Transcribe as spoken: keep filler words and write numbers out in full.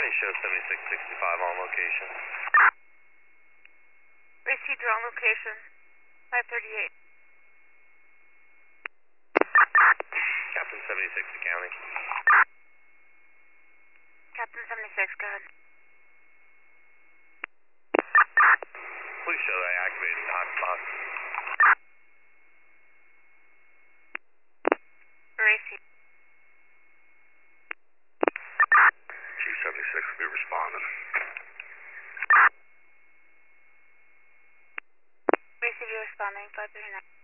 County show seventy-six sixty-five on location. Received wrong location. five thirty-eight. Captain seventy-six to County. Captain seventy-six, go ahead. Please show that I activated the hotspot. Received. Chief seventy-six will be responding. Received, you responding. five thirty-nine.